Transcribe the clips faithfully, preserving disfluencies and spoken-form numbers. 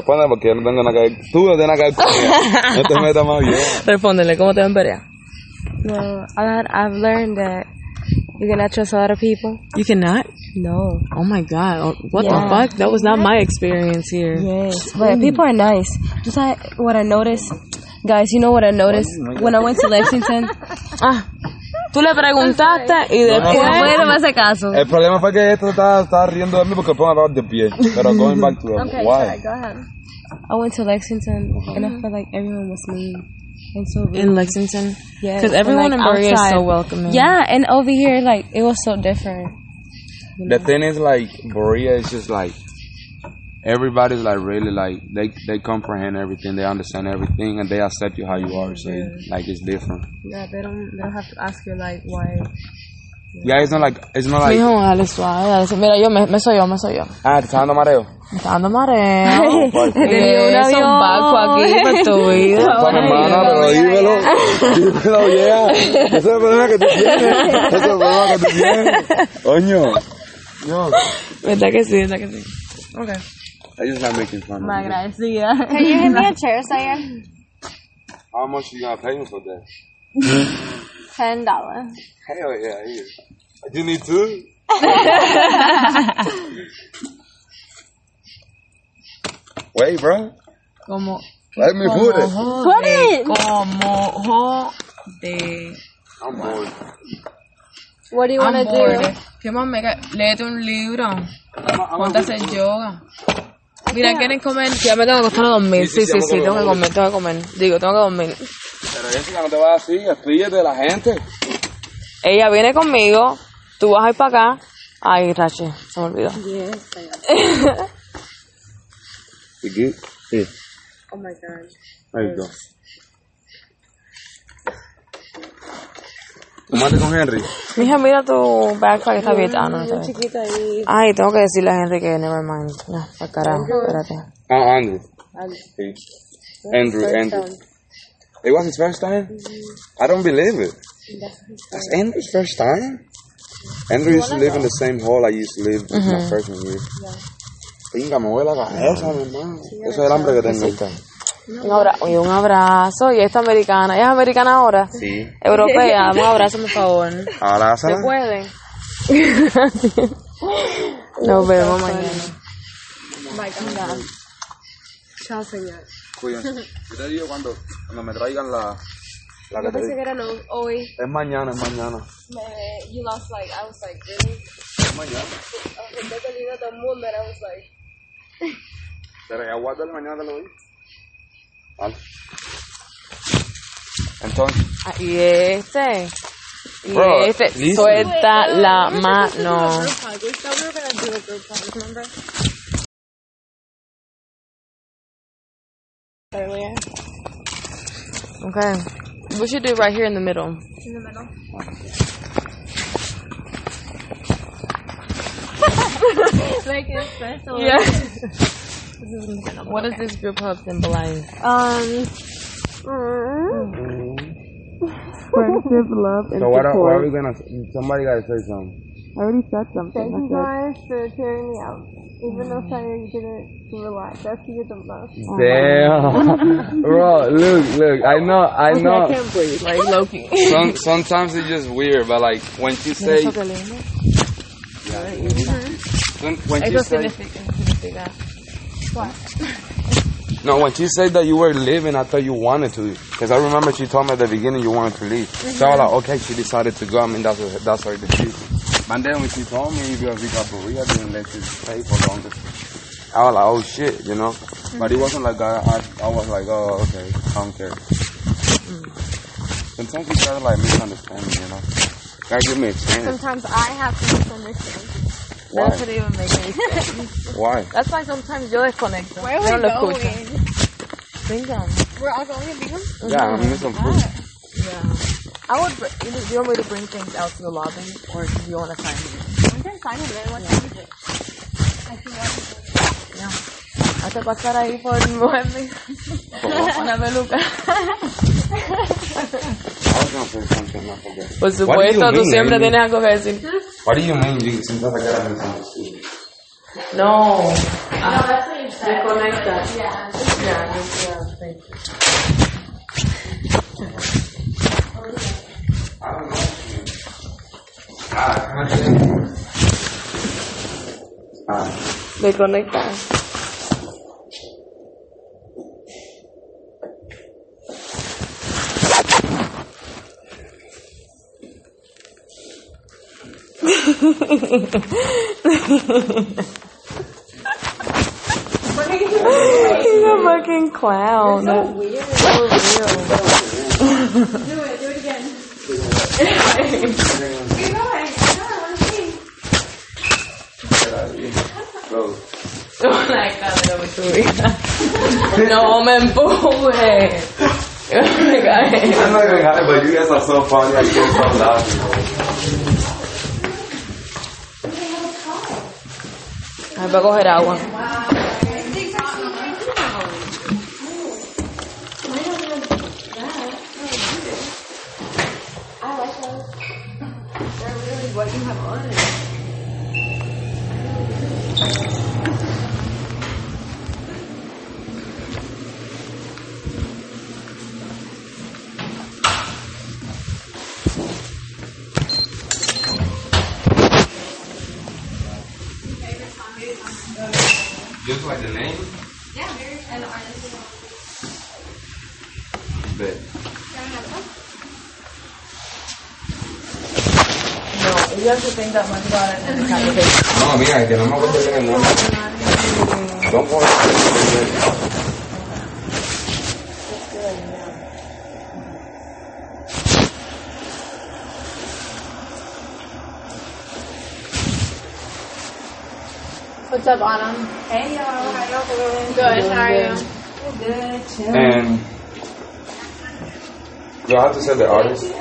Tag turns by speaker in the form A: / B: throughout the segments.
A: Responde porque yo no tengo nada que ver. Tú no tienes nada que ver conmigo. No te metas más bien.
B: Respóndele, ¿cómo te va en Perea?
C: Well, I, I've learned that you cannot trust a lot of people.
B: You cannot?
C: No.
B: Oh my god. Oh, what
C: Yeah.
B: the fuck? That was not my experience here.
C: Yes. But people are nice. Just like what I noticed. Guys, you know what I noticed when I went to Lexington?
B: Ah, tú le preguntaste y después...
A: no, no.
C: no me hace caso.
A: El problema fue que esto estaba, estaba riendo de mí porque fue un de pie. Pero going back to the
C: Okay,
A: why.
C: sorry, go ahead. I went to Lexington and I felt like everyone was mean and so rude.
B: In Lexington?
C: Yeah,
B: Because
C: and,
B: everyone
C: like,
B: in Berea is
C: outside.
B: so welcoming.
C: Yeah, and over here, like, it was so different.
A: The thing is, like, Berea is just like, everybody's like really like, they they comprehend everything, they understand everything, and they accept you how you are, so
C: Yeah.
A: like, it's different.
C: Yeah, they don't, they don't have to ask you, like, why.
A: Yeah, it's not like, it's not like,
B: Mijo, dale suave, dale suave. Mira, yo, me, me soy yo, me soy yo.
A: ah, te está dando mareo.
B: Me está dando mareo.
A: ¿Cuál?
B: Y eso, un barco aquí por tu vida.
A: Con hermana, pero dímelo, dímelo, yeah. Ese es el problema que tú tienes, ese es el problema que tú tienes. Coño, no.
B: ¿Verdad que sí? ¿Verdad que sí?
C: Okay.
A: I just not making fun of
C: Me
A: you.
C: agradecida.
D: Can you hand me a chair, Saya?
A: How much you gonna pay me for that?
D: Ten dollars.
A: Hell yeah, here. You need two? Wait, bro.
B: Como...
A: Let me put it.
D: Put it.
B: Como jode.
A: I'm bored.
D: What do you want to do?
B: ¿Qué más me cae? Léete un libro. Ponte a hacer yoga. Mira, ¿quieren comer? Ya me tengo que acostar a dormir. Sí, sí, sí, tengo que comer, tengo que comer. Digo, tengo que dormir.
A: Pero Jessica, no te vas así, despídete de la gente.
B: Ella viene conmigo, tú vas a ir para acá. Ay, Rache, se me olvidó.
A: You good? Yeah.
C: Oh my god.
A: There you go. Tomate con Henry.
B: Mija, mira tu backpack, está bien. Ah, no, no está bien.
C: Chiquita ahí.
B: Ay, tengo que decirle a Henry que never mind. No, para carajo, espérate.
A: Ah, Andrew.
C: Andrew.
A: Sí. Andrew, Andrew. It was his first time? I don't believe it. That's Andrew's first time? Andrew used to live in the same hall I used to live in my freshman year. Venga, me voy a la cabeza, mi hermano. Eso es el hambre que tengo ahorita.
B: Un abrazo, y un abrazo. Y esta americana, ¿ella es americana ahora?
A: Sí.
B: Europea, un abrazo, por favor.
A: Ahora,
B: ¿Se puede? Nos vemos mañana.
C: Chao, señor.
A: Cuídense. Yo te digo cuando, cuando me traigan la... la que
C: Yo
A: te
C: pensé
A: digo.
C: que era no, hoy.
A: Es mañana, es mañana.
C: Me, you lost, like, I was like, really?
A: Es mañana.
C: Yo te digo a todo el mundo, and I was like...
A: Pero ya guarda el mañana, te lo digo. Vale. Entonces,
B: Y este. Y
A: Bro,
B: este.
A: listen.
B: Suelta la mano.
C: We thought we were going to do a group hug, remember? Earlier.
B: Okay. We should do it right here in the middle.
C: In the middle. Like it's special.
B: Yeah. What does this group hug symbolize?
D: Um.
B: Friendship, love, and
A: so what are, what are we gonna... Somebody gotta say something.
B: I already said something.
D: Thank you guys for cheering me out. Even though Saya didn't relax. That's you the most.
A: Damn. Bro, look, look, I know, I know.
B: I can't breathe, like Loki.
A: Some, sometimes it's just weird, but like, when you say...
B: Eso que lindo.
A: When, when you
B: Eso
A: say...
B: significa.
A: No, when she said that you were leaving, I thought you wanted to. Because I remember she told me at the beginning you wanted to leave. Mm-hmm. So I was like, okay, she decided to go. I mean, that's her, that's her decision. But then when she told me, because we got Berea didn't let you stay for longer, I was like, oh shit, you know? Mm-hmm. But it wasn't like I, I, I was like, oh, okay, I don't care. Mm. Sometimes you try to like misunderstand me, you know? Gotta give me a chance.
D: Sometimes I have to misunderstand.
A: Why?
B: That doesn't even make any sense.
A: Why?
B: That's why sometimes yo desconecto.
D: Where are
B: Yo
D: we
B: no lo escucho.
D: going?
B: Bingham.
D: We're all going to Bingham?
A: Yeah, I'm gonna some food.
B: Yeah. I would. br- Do you want me to bring things out to the lobby, or do you want to sign here?
D: I'm going to sign it, man. What time is it? I see what
B: Yeah. Hazte pasar ahí por nueve minutos. Una peluca.
A: I was gonna say something, I forget.
B: Por
A: What do you
B: supuesto, tú
A: mean,
B: siempre
A: Amy?
B: tienes algo que decir.
A: What do you mean you sometimes I gotta misunderstand?
B: No.
D: No, that's what you said.
B: Desconecta. Ya, ya, sí. Desconecta. He's a fucking clown. You're so weird. So real.
D: Do it. Do it again. Keep going. Come on, let's see.
A: Go.
B: La cadera me subí. No me empuje. Me cae.
A: I'm not gonna lie, but you guys are so funny. I can't stop laughing.
B: Ay, voy a coger agua.
D: I like those. They're really what you have on it.
A: Just like the name?
D: Yeah, very and artist.
A: Bet.
B: No, you have to think that much about it in the conversation.
A: No, mira, que no me acuerdo bien el nombre. Don't worry.
B: What's up, Anna?
D: Hey y'all, how y'all doing?
B: Good, how are you?
C: Good, chill.
A: And you have to say the artist.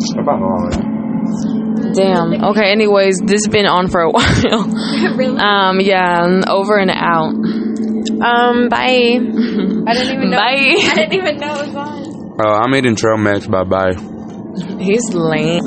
A: ¿Qué pasó?
B: Damn. Okay, anyways, this has been on for a while.
C: Really?
B: Um, yeah, over and out.
C: Um, bye. I didn't even know.
B: Bye.
C: I didn't even know it was on.
A: Uh, I'm eating trail mix. Bye bye.
B: He's lame.